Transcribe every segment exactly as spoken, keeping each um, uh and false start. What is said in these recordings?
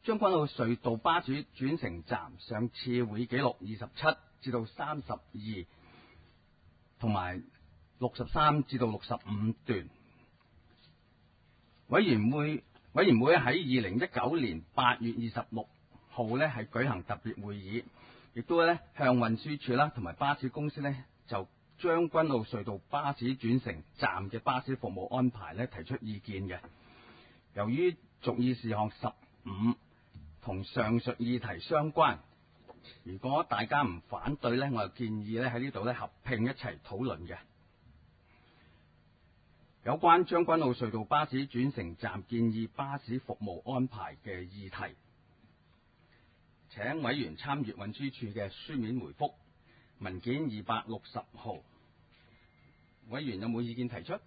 將軍澳隧道巴士轉乘站上次會記錄二十七至到三十二，同埋六十三至到六十五段。委員會委員會喺二零一九年八月二十六號咧係舉行特別會議，亦都咧向運輸署啦同埋巴士公司咧就將軍澳隧道巴士轉乘站嘅巴士服務安排咧提出意見嘅。由於續議事項十五同上述議題相關，如果大家唔反對咧，我就建議咧喺呢度咧合併一齊討論嘅。有關將軍澳隧道巴士轉乘站建議巴士服務安排嘅議題，請委員參閱運輸署嘅書面回覆文件二百六十號。委員有冇意見提出？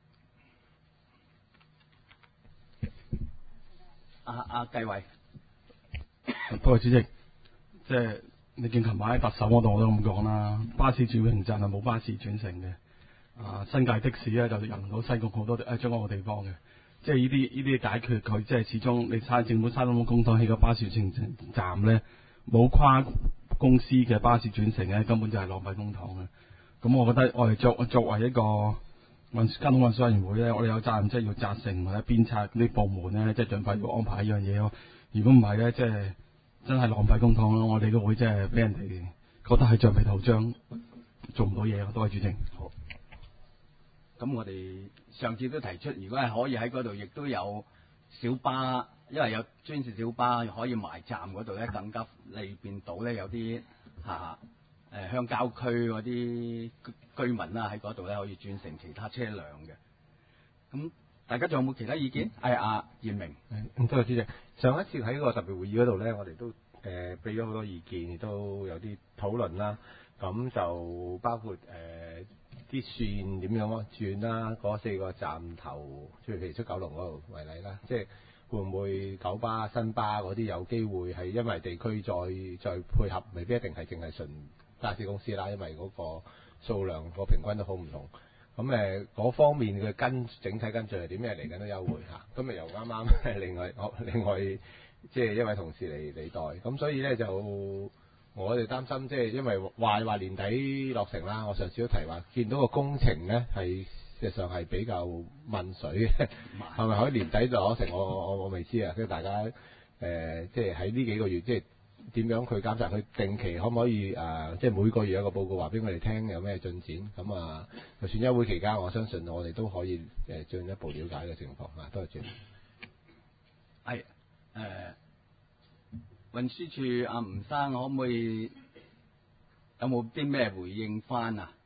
阿阿繼偉， 多謝主席。即係你見琴晚喺特首嗰度我都咁講啦，巴士轉乘站係冇巴士轉乘嘅。啊，新界的士咧就入唔到西貢好多誒將嗰個地方嘅。即係呢啲呢啲解決佢，即係始終你嘥政府嘥咁多公帑起個巴士轉乘站咧，冇跨公司嘅巴士轉乘咧，根本就係浪費公帑嘅。咁我覺得我哋作作為一個運交通運輸委員會咧，我哋有責任即係要責成或者鞭策啲部門咧，即係盡快要安排一樣嘢咯。如果唔係咧，即係真係浪費公帑咯。我哋都會即係俾人哋覺得係橡皮圖章，做唔到嘢咯。多謝主席。 好。咁我哋上次都提出，如果係可以喺嗰度，亦都有小巴，因為有專線小巴可以埋站嗰度咧，更加利便到咧有啲嚇誒鄉郊區嗰啲居民啦，喺嗰度咧可以轉乘其他車輛嘅。咁大家仲有冇其他意見？係阿嚴明。 咁多謝主席。上一次喺個特別會議嗰度咧，我哋都誒俾咗好多意見，亦都有啲討論啦。咁就包括誒啲線點樣轉啦，嗰四個站頭，即係譬如出九龍嗰度為例啦，即係會唔會九巴、新巴嗰啲有機會係因為地區再再配合，未必一定係淨係純巴士公司啦，因為嗰個數量個平均都好唔同。咁誒嗰方面嘅跟整體跟進係點？咩嚟緊都優惠嚇。咁咪又啱啱另外我另外即係一位同事嚟嚟代。咁所以咧就我哋擔心，即係因為話話年底落成啦。我上次都提話，見到個工程咧係事實上係比較問水嘅，係咪可以年底就落成？我我我未知啊。跟住大家誒、呃，即係喺呢幾個月，即係點樣去監察佢定期可唔可以誒、呃，即係每個月有個報告話俾我哋聽有咩進展。咁啊，就算休會期間，我相信我哋都可以誒進一步了解嘅情況啊。多謝主席。 係誒。運輸署阿吳生可唔可以有冇啲咩回應翻啊？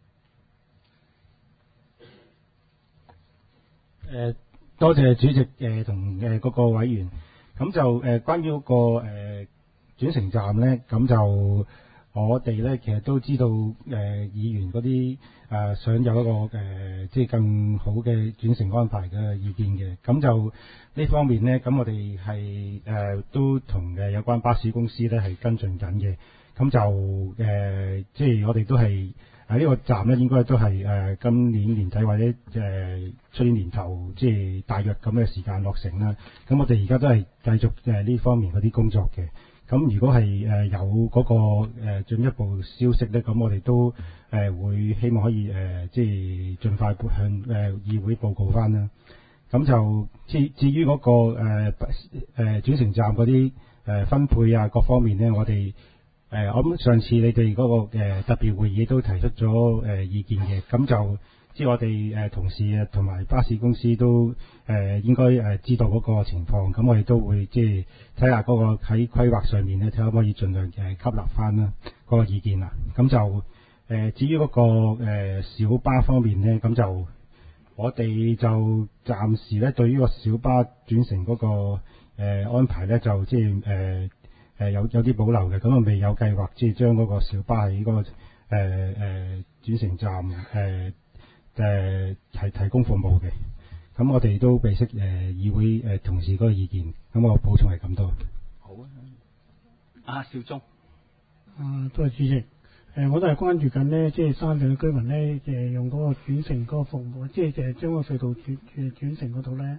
誒、呃，多謝主席誒同誒嗰個委員。咁就誒、呃、關於嗰、那個誒、呃、轉乘站咧，咁就我哋咧其實都知道誒、呃、議員嗰啲誒想有一個誒、呃、即係更好嘅轉乘安排嘅意見嘅。咁就呢方面咧，咁我哋係誒都同誒有關巴士公司咧係跟進緊嘅。咁就誒、呃、即係我哋都係喺呢個站咧，應該都係誒、呃、今年年底或者誒出年年頭，即係大約咁嘅時間落成啦。咁我哋而家都係繼續誒呢方面嗰啲工作嘅。咁如果係誒有嗰個誒進一步消息咧，咁我哋都誒會希望可以誒即係盡快向誒議會報告翻啦。咁就至至於嗰個誒誒轉乘站嗰啲誒分配啊各方面咧，我哋誒我諗上次你哋嗰個誒特別會議都提出咗誒意見嘅。咁就即係我哋誒同事啊同埋巴士公司都誒應該誒知道嗰個情況。咁我哋都會即係睇下嗰個喺規劃上面咧，睇下可唔可以盡量誒吸納翻啦嗰個意見啦。咁就誒至於嗰個誒小巴方面咧，咁就我哋就暫時咧對於個小巴轉乘嗰個誒安排咧，就即係誒誒有有啲保留嘅。咁啊未有計劃即係將嗰個小巴喺嗰個誒誒轉乘站誒誒提提供服務嘅。咁我哋都備悉誒議會誒同事嗰個意見。咁我補充係咁多。 好啊，阿少忠。 啊，多謝主席。誒，我都係關注緊咧，即係山上嘅居民咧，誒用嗰個轉乘嗰個服務，即係誒將個隧道轉轉轉乘嗰度咧，即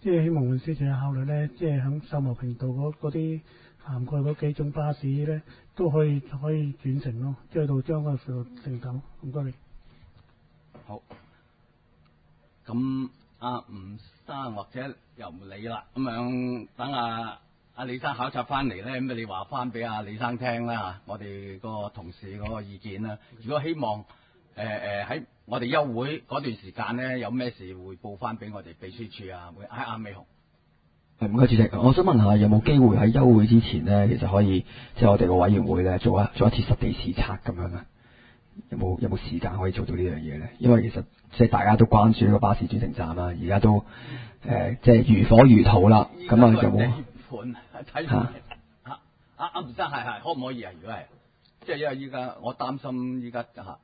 即係希望運輸署考慮咧，即係響秀茂坪道嗰嗰啲涵蓋嗰幾種巴士咧，都可以可以轉乘咯，即係到將嗰個隧道乘走。唔該你。 好。咁阿吳生或者又唔理啦，咁樣等阿阿李生考察翻嚟咧，咁你話翻俾阿李生聽啦，我哋個同事嗰個意見啦。如果希望誒誒喺我哋休會嗰段時間咧，有咩事匯報翻俾我哋秘書處啊，會喺阿美紅。 係唔該主席，我想問下有冇機會喺休會之前咧，其實可以即係我哋個委員會咧做一做一次實地視察咁樣啊？有冇有冇時間可以做到呢樣嘢咧？因為其實即係大家都關注呢個巴士轉乘站啦，而家都誒、呃、即係如火如荼啦。咁啊有冇？ 睇下啊啊阿吳生係係可唔可以啊？如果係，即係因為依家我擔心依家嚇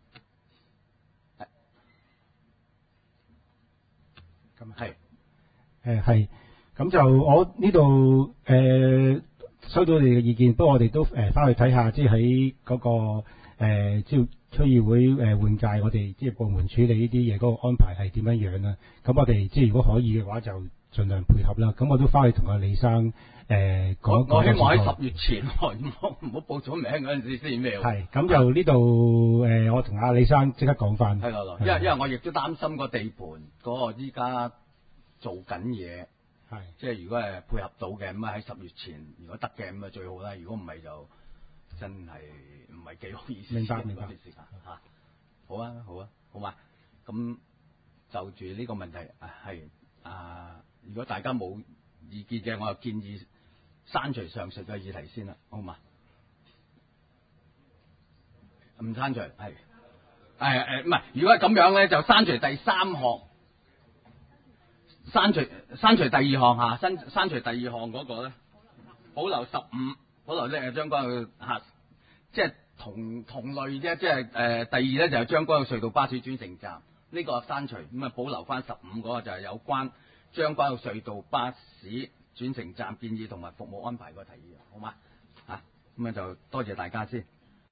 咁係誒係，咁就我呢度誒收到你哋嘅意見，不過我哋都誒翻、呃、去睇下，即係喺嗰個。誒，即係區議會誒換屆，我哋即係部門處理呢啲嘢嗰個安排係點樣樣啦？咁我哋即係如果可以嘅話，就盡量配合啦。咁我都翻去同阿李生誒講講。 我希望喺十月前，唔好唔好報咗名嗰陣時先咩？ 係，咁就呢度誒，我同阿李生即刻講翻。 係咯，因為因為我亦都擔心個地盤嗰個依家做緊嘢， 係即係如果係配合到嘅，咁啊喺十月前，如果得嘅咁啊最好啦。如果唔係就真係。唔係幾好意思， 明白明白。 時間嚇，好啊好啊好嘛，咁就住呢個問題係啊，如果大家冇意見嘅，我就建議刪除上述嘅議題先啦，好嘛？唔刪除係誒誒，唔係，如果係咁樣咧，就刪除第三項，刪除刪除第二項嚇，刪刪除第二項嗰個咧，保留十五，保留咧將軍澳嚇。即係同同類啫，即係誒、呃、第二咧就係將軍澳隧道巴士轉乘站呢、這個刪除，咁啊保留翻十五嗰個就係有關將軍澳隧道巴士轉乘站建議同埋服務安排個提議，好嘛？嚇咁啊就多謝大家先。